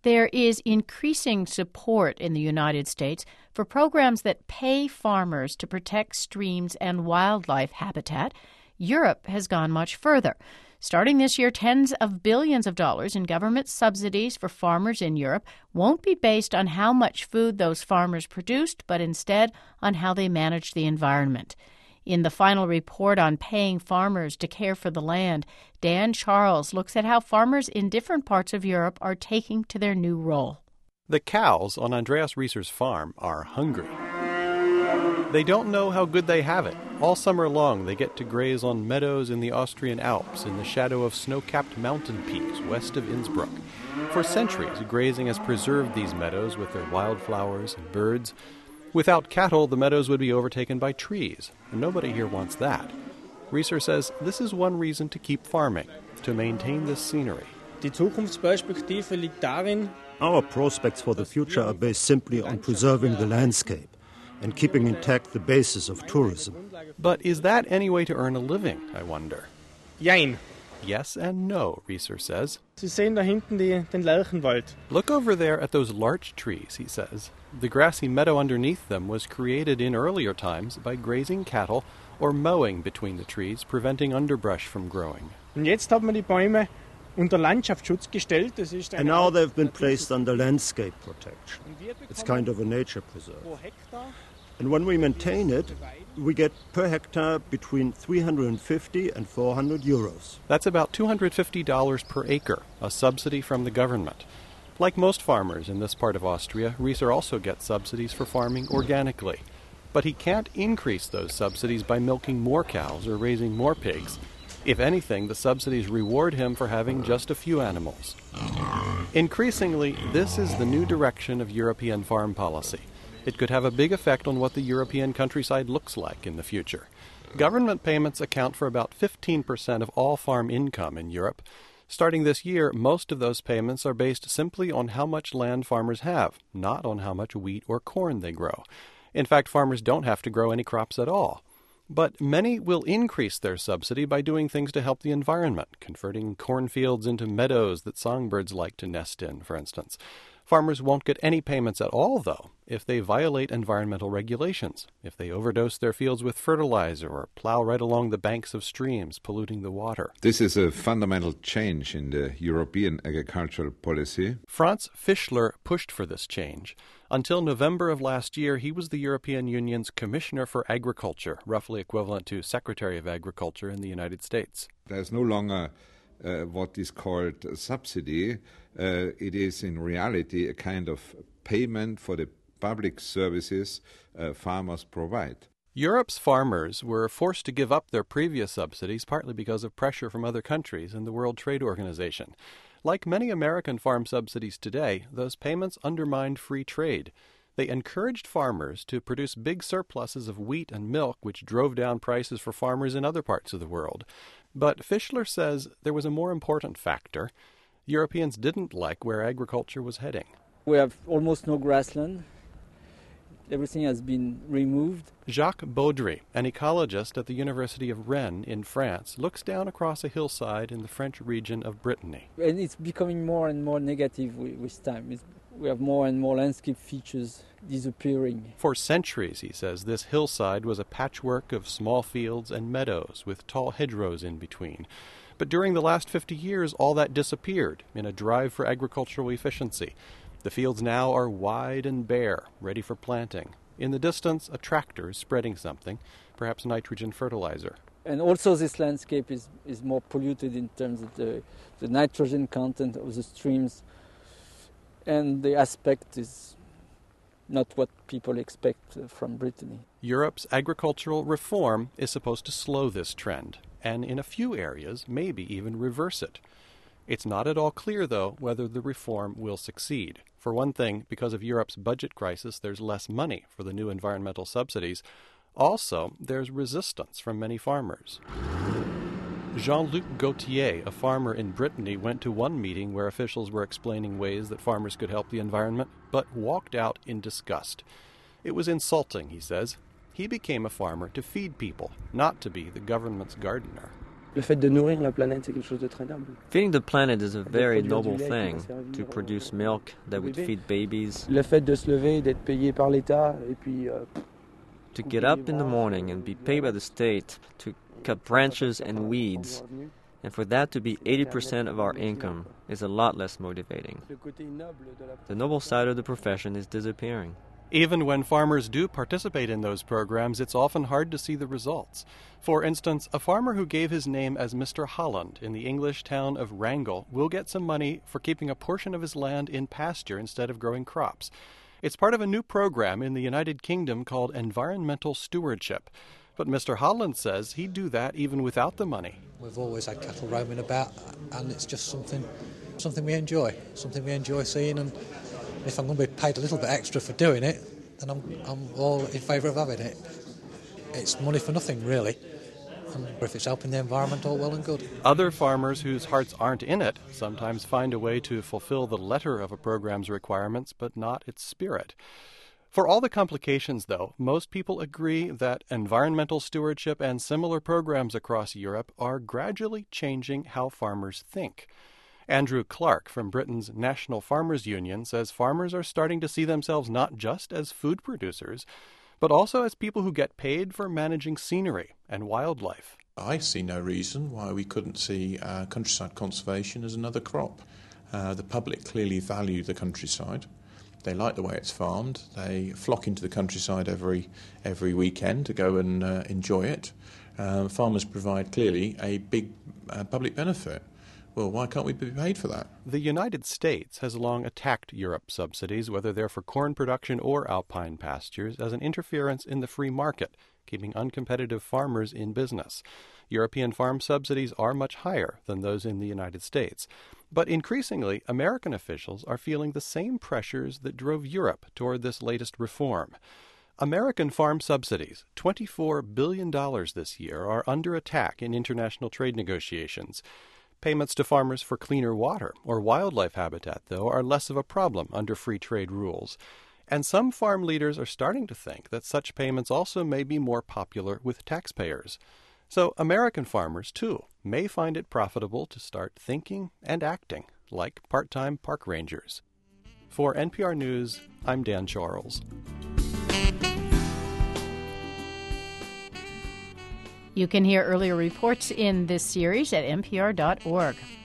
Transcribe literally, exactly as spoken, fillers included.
There is increasing support in the United States for programs that pay farmers to protect streams and wildlife habitat. Europe has gone much further. Starting this year, tens of billions of dollars in government subsidies for farmers in Europe won't be based on how much food those farmers produced, but instead on how they managed the environment. In the final report on paying farmers to care for the land, Dan Charles looks at how farmers in different parts of Europe are taking to their new role. The cows on Andreas Rieser's farm are hungry. They don't know how good they have it. All summer long, they get to graze on meadows in the Austrian Alps in the shadow of snow-capped mountain peaks west of Innsbruck. For centuries, grazing has preserved these meadows with their wildflowers and birds. Without cattle, the meadows would be overtaken by trees, and nobody here wants that. Rieser says this is one reason to keep farming, to maintain this scenery. Die Zukunftsperspektive liegt darin, our prospects for the future are based simply on preserving the landscape and keeping intact the basis of tourism. But is that any way to earn a living, I wonder? Jein. Yes and no, Rieser says. Sie sehen da hinten die, den Lärchenwald. Look over there at those larch trees, he says. The grassy meadow underneath them was created in earlier times by grazing cattle or mowing between the trees, preventing underbrush from growing. Und jetzt hat man die Bäume unter Landschaftsschutz gestellt. Das ist and now they've been placed under landscape protection. It's kind of a nature preserve. And when we maintain it, we get per hectare between three hundred fifty and four hundred euros. That's about two hundred fifty dollars per acre, a subsidy from the government. Like most farmers in this part of Austria, Rieser also gets subsidies for farming organically. But he can't increase those subsidies by milking more cows or raising more pigs. If anything, the subsidies reward him for having just a few animals. Increasingly, this is the new direction of European farm policy. It could have a big effect on what the European countryside looks like in the future. Government payments account for about fifteen percent of all farm income in Europe. Starting this year, most of those payments are based simply on how much land farmers have, not on how much wheat or corn they grow. In fact, farmers don't have to grow any crops at all. But many will increase their subsidy by doing things to help the environment, converting cornfields into meadows that songbirds like to nest in, for instance. Farmers won't get any payments at all, though, if they violate environmental regulations, if they overdose their fields with fertilizer or plow right along the banks of streams, polluting the water. This is a fundamental change in the European agricultural policy. Franz Fischler pushed for this change. Until November of last year, he was the European Union's Commissioner for Agriculture, roughly equivalent to Secretary of Agriculture in the United States. There's no longer uh, what is called a subsidy. Uh, it is in reality a kind of payment for the public services uh, farmers provide. Europe's farmers were forced to give up their previous subsidies partly because of pressure from other countries and the World Trade Organization. Like many American farm subsidies today, those payments undermined free trade. They encouraged farmers to produce big surpluses of wheat and milk, which drove down prices for farmers in other parts of the world. But Fischler says there was a more important factor. Europeans didn't like where agriculture was heading. We have almost no grassland. Everything has been removed. Jacques Baudry, an ecologist at the University of Rennes in France, looks down across a hillside in the French region of Brittany. And it's becoming more and more negative with, with time. It's, we have more and more landscape features disappearing. For centuries, he says, this hillside was a patchwork of small fields and meadows with tall hedgerows in between. But during the last fifty years, all that disappeared in a drive for agricultural efficiency. The fields now are wide and bare, ready for planting. In the distance, a tractor is spreading something, perhaps nitrogen fertilizer. And also this landscape is, is more polluted in terms of the, the nitrogen content of the streams. And the aspect is not what people expect from Brittany. Europe's agricultural reform is supposed to slow this trend, and in a few areas, maybe even reverse it. It's not at all clear, though, whether the reform will succeed. For one thing, because of Europe's budget crisis, there's less money for the new environmental subsidies. Also, there's resistance from many farmers. Jean-Luc Gauthier, a farmer in Brittany, went to one meeting where officials were explaining ways that farmers could help the environment, but walked out in disgust. It was insulting, he says. He became a farmer to feed people, not to be the government's gardener. Feeding the planet is a very noble thing, to produce milk that would feed babies. To get up in the morning and be paid by the state to cut branches and weeds, and for that to be eighty percent of our income, is a lot less motivating. The noble side of the profession is disappearing. Even when farmers do participate in those programs, it's often hard to see the results. For instance, a farmer who gave his name as Mister Holland in the English town of Wrangell will get some money for keeping a portion of his land in pasture instead of growing crops. It's part of a new program in the United Kingdom called environmental stewardship. But Mister Holland says he'd do that even without the money. We've always had cattle roaming about, and it's just something something we enjoy, something we enjoy seeing, and if I'm going to be paid a little bit extra for doing it, then I'm, I'm all in favour of having it. It's money for nothing, really. And if it's helping the environment, all well and good. Other farmers whose hearts aren't in it sometimes find a way to fulfill the letter of a program's requirements, but not its spirit. For all the complications, though, most people agree that environmental stewardship and similar programs across Europe are gradually changing how farmers think. Andrew Clark from Britain's National Farmers Union says farmers are starting to see themselves not just as food producers, but also as people who get paid for managing scenery and wildlife. I see no reason why we couldn't see uh, countryside conservation as another crop. Uh, the public clearly value the countryside. They like the way it's farmed. They flock into the countryside every every weekend to go and uh, enjoy it. Uh, farmers provide clearly a big uh, public benefit. Well, why can't we be paid for that? The United States has long attacked Europe's subsidies, whether they're for corn production or alpine pastures, as an interference in the free market, keeping uncompetitive farmers in business. European farm subsidies are much higher than those in the United States. But increasingly, American officials are feeling the same pressures that drove Europe toward this latest reform. American farm subsidies, twenty-four billion dollars this year, are under attack in international trade negotiations. Payments to farmers for cleaner water or wildlife habitat, though, are less of a problem under free trade rules. And some farm leaders are starting to think that such payments also may be more popular with taxpayers. So American farmers, too, may find it profitable to start thinking and acting like part-time park rangers. For N P R News, I'm Dan Charles. You can hear earlier reports in this series at N P R dot org.